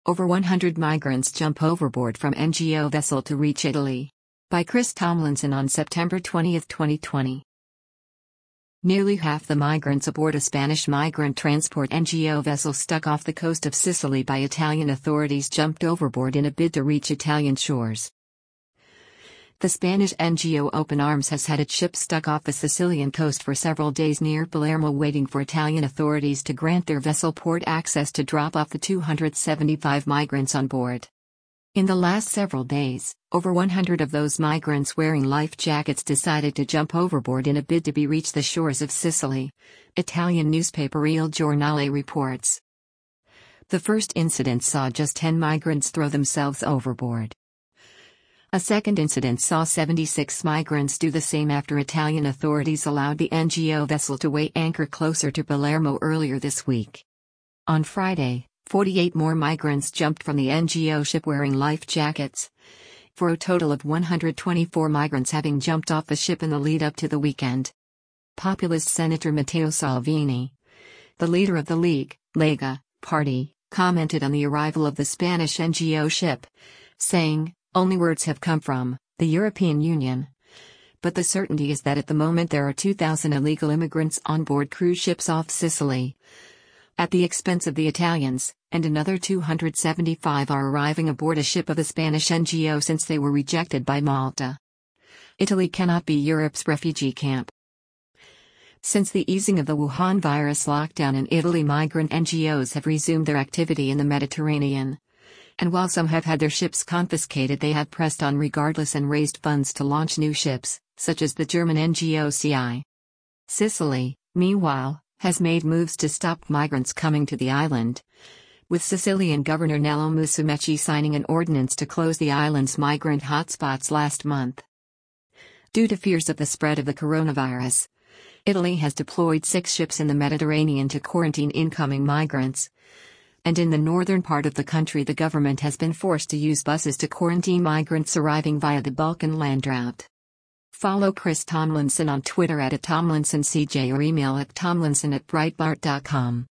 Over 100 migrants jump overboard from NGO vessel to reach Italy. By Chris Tomlinson on September 20, 2020. Nearly half the migrants aboard a Spanish migrant transport NGO vessel stuck off the coast of Sicily by Italian authorities jumped overboard in a bid to reach Italian shores. The Spanish NGO Open Arms has had its ship stuck off the Sicilian coast for several days near Palermo waiting for Italian authorities to grant their vessel port access to drop off the 275 migrants on board. In the last several days, over 100 of those migrants wearing life jackets decided to jump overboard in a bid to reach the shores of Sicily, Italian newspaper Il Giornale reports. The first incident saw just 10 migrants throw themselves overboard. A second incident saw 76 migrants do the same after Italian authorities allowed the NGO vessel to weigh anchor closer to Palermo earlier this week. On Friday, 48 more migrants jumped from the NGO ship wearing life jackets, for a total of 124 migrants having jumped off the ship in the lead-up to the weekend. Populist Senator Matteo Salvini, the leader of the Lega party, commented on the arrival of the Spanish NGO ship, saying, "Only words have come from the European Union. But the certainty is that at the moment there are 2,000 illegal immigrants on board cruise ships off Sicily, at the expense of the Italians, and another 275 are arriving aboard a ship of the Spanish NGO since they were rejected by Malta. Italy cannot be Europe's refugee camp." Since the easing of the Wuhan virus lockdown in Italy, migrant NGOs have resumed their activity in the Mediterranean. And while some have had their ships confiscated, they have pressed on regardless and raised funds to launch new ships, such as the German NGO CI. Sicily, meanwhile, has made moves to stop migrants coming to the island, with Sicilian Governor Nello Musumeci signing an ordinance to close the island's migrant hotspots last month. Due to fears of the spread of the coronavirus, Italy has deployed 6 ships in the Mediterranean to quarantine incoming migrants. And in the northern part of the country, the government has been forced to use buses to quarantine migrants arriving via the Balkan land route. Follow Chris Tomlinson on Twitter @TomlinsonCJ or email at tomlinson@breitbart.com.